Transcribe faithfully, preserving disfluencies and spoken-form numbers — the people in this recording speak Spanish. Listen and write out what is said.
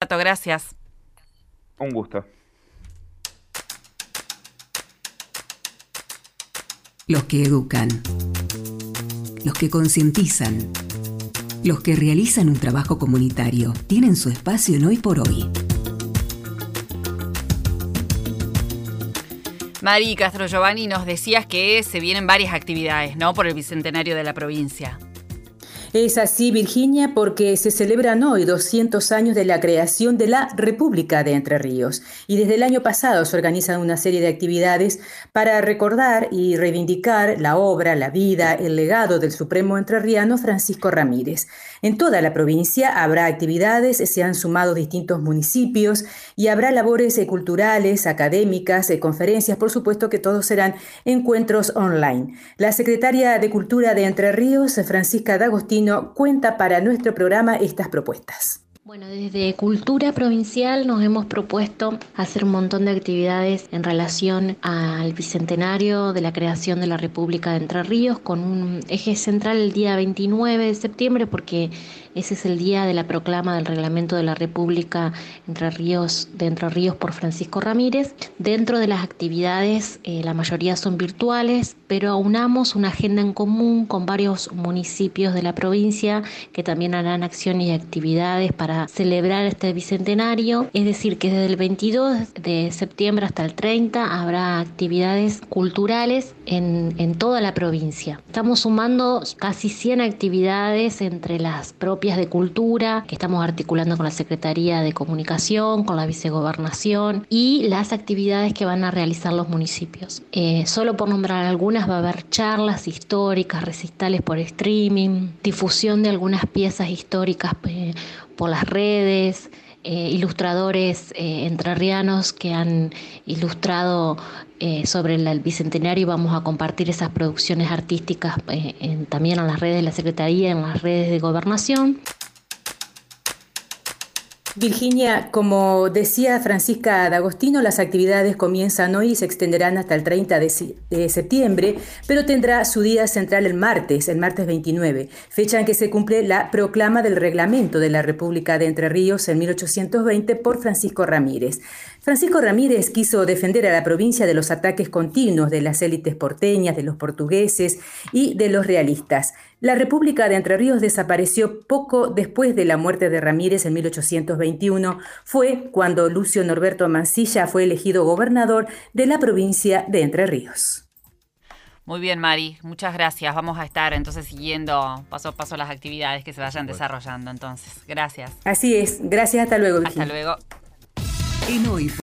Roberto, gracias. Un gusto. Los que educan, los que concientizan, los que realizan un trabajo comunitario, tienen su espacio en Hoy por Hoy. Mari Castro Giovanni, nos decías que se vienen varias actividades, ¿no?, por el bicentenario de la provincia. Es así, Virginia, porque se celebran hoy doscientos años de la creación de la República de Entre Ríos. Y desde el año pasado se organizan una serie de actividades para recordar y reivindicar la obra, la vida, el legado del supremo entrerriano Francisco Ramírez. En toda la provincia habrá actividades, se han sumado distintos municipios y habrá labores culturales, académicas, conferencias, por supuesto que todos serán encuentros online. La secretaria de Cultura de Entre Ríos, Francisca D'Agostino, cuenta para nuestro programa estas propuestas. Bueno, desde Cultura Provincial nos hemos propuesto hacer un montón de actividades en relación al bicentenario de la creación de la República de Entre Ríos, con un eje central el día veintinueve de septiembre, porque ese es el día de la proclama del reglamento de la República Entre Ríos, de Entre Ríos por Francisco Ramírez. Dentro de las actividades, eh, la mayoría son virtuales, pero aunamos una agenda en común con varios municipios de la provincia que también harán acciones y actividades para celebrar este bicentenario. Es decir, que desde el veintidós de septiembre hasta el treinta habrá actividades culturales en, en toda la provincia. Estamos sumando casi cien actividades entre las propias de cultura, que estamos articulando con la Secretaría de Comunicación, con la Vicegobernación, y las actividades que van a realizar los municipios. Eh, solo por nombrar algunas, va a haber charlas históricas, recitales por streaming, difusión de algunas piezas históricas eh, por las redes, eh, ilustradores eh, entrerrianos que han ilustrado eh, sobre el, el bicentenario, y vamos a compartir esas producciones artísticas eh, en, también en las redes de la Secretaría, en las redes de Gobernación. Virginia, como decía Francisca D'Agostino, las actividades comienzan hoy y se extenderán hasta el treinta de septiembre, pero tendrá su día central el martes, el martes veintinueve, fecha en que se cumple la proclama del reglamento de la República de Entre Ríos en mil ochocientos veinte por Francisco Ramírez. Francisco Ramírez quiso defender a la provincia de los ataques continuos de las élites porteñas, de los portugueses y de los realistas. La República de Entre Ríos desapareció poco después de la muerte de Ramírez en mil ochocientos veintiuno. Fue cuando Lucio Norberto Mansilla fue elegido gobernador de la provincia de Entre Ríos. Muy bien, Mari, muchas gracias. Vamos a estar entonces siguiendo paso a paso las actividades que se vayan desarrollando. Entonces, gracias. Así es. Gracias. Hasta luego, Virginia. Hasta luego. En Hoy